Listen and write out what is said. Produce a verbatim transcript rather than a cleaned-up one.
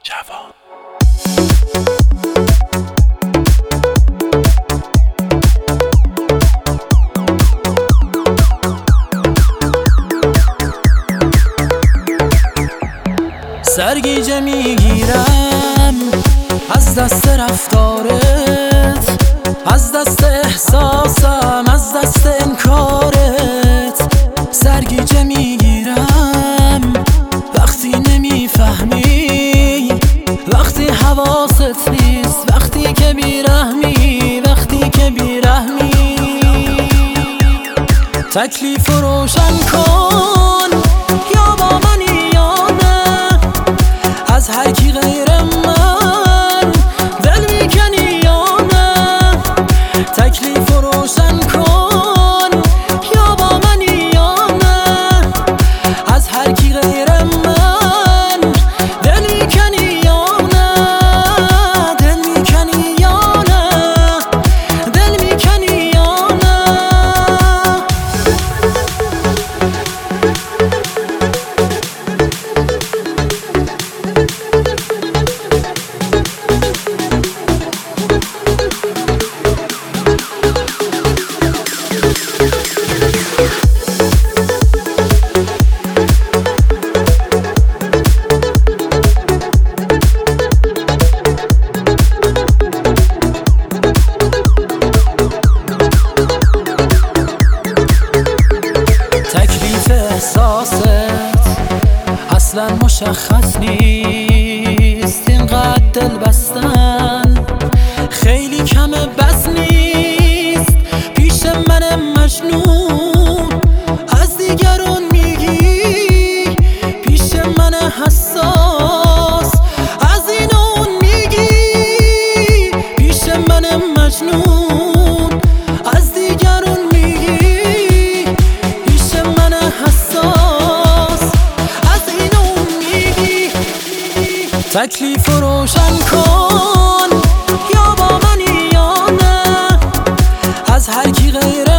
جوان. سرگیجه میگیرم از دست رفتارت، از دست احساسم، از دست انکارت. سرگیجه میگیرم وقتی نمیفهمی، وقتی حواست نیست، وقتی که بیرحمی، وقتی که بیرحمی. تکلیف رو روشن کن، یا با منی یا نه، از هر کی غیر من دل میکنی یا نه. تکلیف رو روشن کن، یا با منی یا نه، از هر کی غیر من دل میکنی یا نه، دل میکنی یا نه، دل میکنی یا نه. تکلیف احساست اصلا مشخص نیست، اینقدر دل بستن خیلی کمه، بس نیست. پیش من مجنون از دیگرون میگی، پیش من حساس از این اون میگی. پیش من مجنون از دیگرون میگی، پیش من حساس از این اون میگی. تکلیف رو روشن کن، یا با منی یا نه، از هر کی غیر